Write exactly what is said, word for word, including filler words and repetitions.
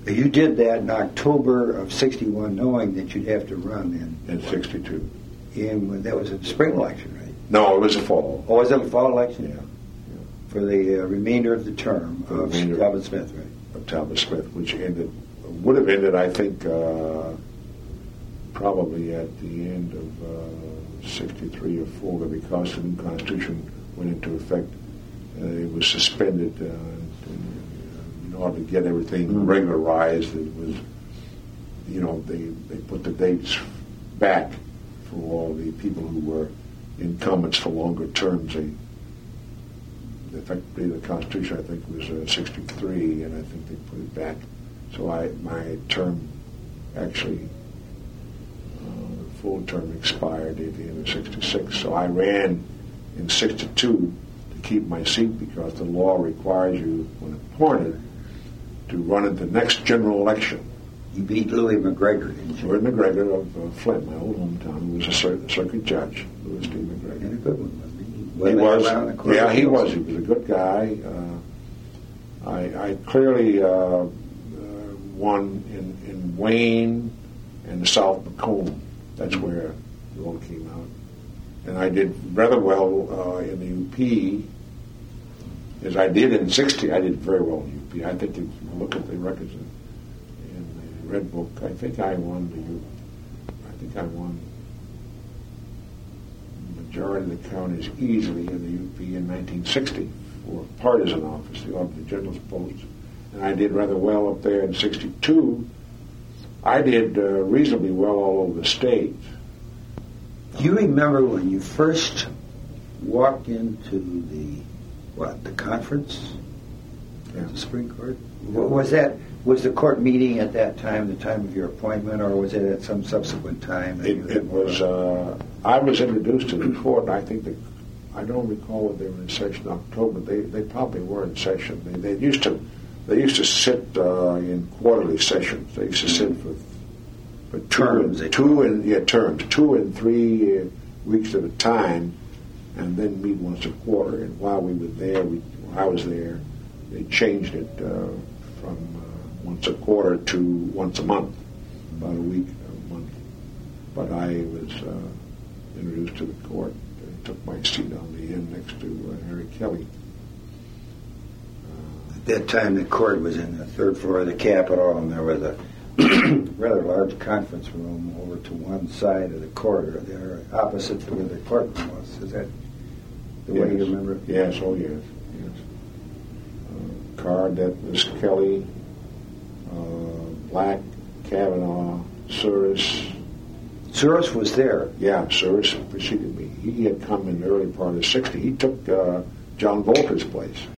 You did that in October of sixty-one, knowing that you'd have to run in... In sixty-two. In, that was a spring election, right? No, it was a fall. Oh, was it a fall election? Yeah. yeah. For the uh, remainder of the term the of Talbot Smith, right? Of Talbot Smith, which ended, would have ended, I think, uh, probably at the end of uh, sixty-three or four, because the new Constitution went into effect. Uh, it was suspended uh, in order to get everything mm-hmm. regularized. It was, you know, they, they put the dates back for all the people who were incumbents for longer terms. They, effectively, the Constitution, I think, was uh, sixty-three, and I think they put it back. So I, my term actually, uh, full term expired at the end of sixty-six. So I ran in sixty-two to keep my seat, because the law requires you, when appointed, to run in the next general election. You beat Louis McGregor, didn't you? Louis McGregor of uh, Flint, my old hometown, who was a cir- circuit judge, Louis D. McGregor. And a good one, wasn't he? He was. Yeah, he was. He was a good guy. Uh, I, I clearly uh, uh, won in, in Wayne and South Macomb. That's where the vote came out. And I did rather well uh, in the U P, as I did in sixty. I did very well in the U P. I think if you look at the records in, in the Red Book, I think I won the U P. I think I won the majority of the counties easily in the U P in nineteen sixty for partisan office, the Auditor General's post. And I did rather well up there in sixty-two. I did uh, reasonably well all over the state. Do you remember when you first walked into the, what, the conference Yeah. at the Supreme Court? Was that, was the court meeting at that time, the time of your appointment, or was it at some subsequent time? It, it was, uh, I was introduced to the court, and I think that, I don't recall whether they were in session in October. They they probably were in session. They, they used to they used to sit uh, in quarterly sessions. They used to sit for for Terms, two and, two and yeah terms, two and three uh, weeks at a time, and then meet once a quarter. And while we were there, we, while I was there, they changed it uh, from uh, once a quarter to once a month, about a week, a month. But I was uh, introduced to the court. I took my seat on the end next to uh, Harry Kelly. Uh, At that time, the court was in the third floor of the Capitol, and there was a rather large conference room over to one side of the corridor there, opposite to where the courtroom was. Is that the yes. way you remember it? Yes, oh yes. yes. Uh, Carr, Detmus, Kelly, uh, Black, Kavanaugh, Suris. Suris was there. Yeah, Suris preceded me. He had come in the early part of the sixties. He took uh, John Volker's place.